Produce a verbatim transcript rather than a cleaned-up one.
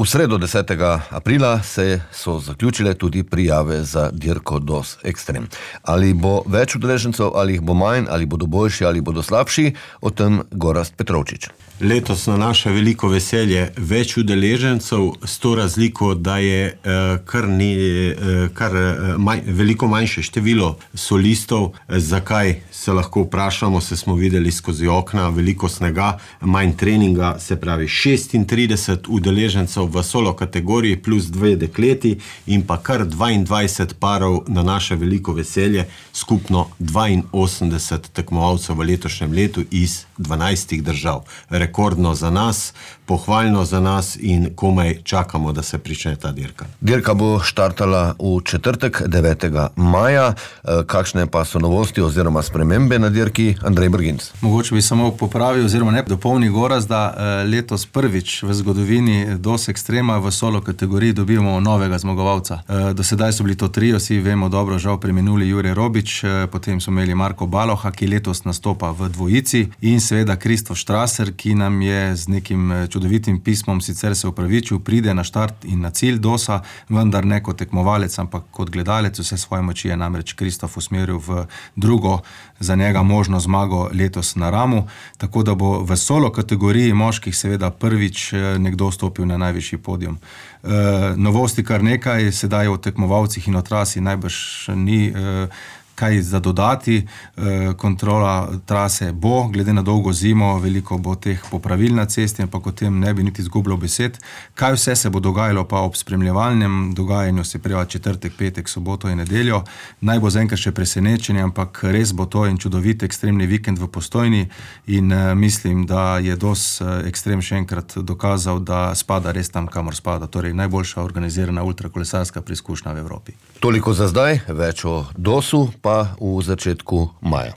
V sredo desetega aprila se so zaključile tudi prijave za dirko D O S Extreme. Ali bo več udeležencev, ali jih bo manj, ali bodo boljši, ali bodo slabši, o tem Gorazd Petrovčič. Letos na naše veliko veselje več udeležencev, s to razliko, da je eh, kar, ni, eh, kar manj, veliko manjše število solistov. Zakaj se lahko vprašamo, se smo videli skozi okna, veliko snega, manj treninga, se pravi šestintrideset udeležencev v solo kategoriji plus dve dekleti in pa kar dvaindvajset parov na naše veliko veselje, skupno dvainosemdeset tekmovalcev v letošnjem letu iz dvanajstih držav. Rekordno za nas, pohvalno za nas in komaj čakamo, da se prične ta dirka. Dirka bo štartala v četrtek, devetega maja. Kakšne pa so novosti oziroma spremembe na dirki? Andrej Brginc. Mogoče bi samo popravil oziroma ne dopolni Gorazd, da letos prvič v zgodovini D O S Extrema v solo kategoriji dobimo novega zmagovalca. Do sedaj so bili to tri, vsi vemo dobro, žal preminuli Jure Robič, potem smo imeli Marko Baloha, ki letos nastopa v dvojici, in seveda Kristof Strasser, ki nam je z nekim čudovitim pismom sicer se upravičil, pride na štart in na cilj D O S-a, vendar ne kot tekmovalec, ampak kot gledalec. Vse svoje moči je namreč Kristof usmeril v drugo za njega možno zmago letos na Ramu, tako da bo v solo kategoriji moških seveda prvič nekdo stopil na najvišji podium. E, novosti kar nekaj, sedaj o tekmovalcih in o trasi najbrž ni e, kaj za dodati. Kontrola trase bo, glede na dolgo zimo, veliko bo teh popravil na cesti, ampak o tem ne bi niti izgubljal besed. Kaj vse se bo dogajalo pa ob spremljevalnem dogajanju, se pravi četrtek, petek, soboto in nedeljo. Naj bo zaenkrat še presenečenje, ampak res bo to en čudovit ekstremni vikend v Postojni in mislim, da je D O S Extreme še enkrat dokazal, da spada res tam, kamor spada. Torej najboljša organizirana ultrakolesarska preizkušnja v Evropi. Toliko za zdaj, več o D O S-u pa v začetku maja.